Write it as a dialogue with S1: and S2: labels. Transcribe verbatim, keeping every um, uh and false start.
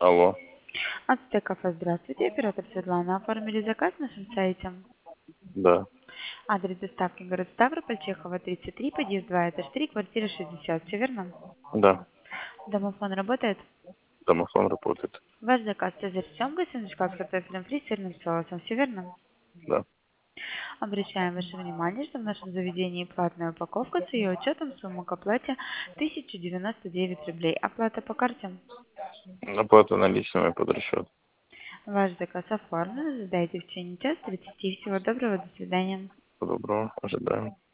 S1: Алло,
S2: Ацтекафе, здравствуйте. Оператор Светлана. Оформили заказ на нашем сайте.
S1: да,
S2: Адрес доставки город Ставрополь, Чехова, тридцать три, подъезд два, этаж три, квартира шестьдесят. Все верно?
S1: да,
S2: Домофон работает?
S1: домофон работает,
S2: Ваш заказ Цезарь семга, сундучка с картофелем фри, сырным соусом. Все верно?
S1: да.
S2: Обращаем ваше внимание, что в нашем заведении платная упаковка с ее учетом сумма к оплате тысяча девяносто девять рублей. Оплата по карте.
S1: Оплата наличными под расчет.
S2: Ваш заказ оформлен. Задайте в течение часа тридцати. Всего доброго. До свидания.
S1: Доброго, ожидаем.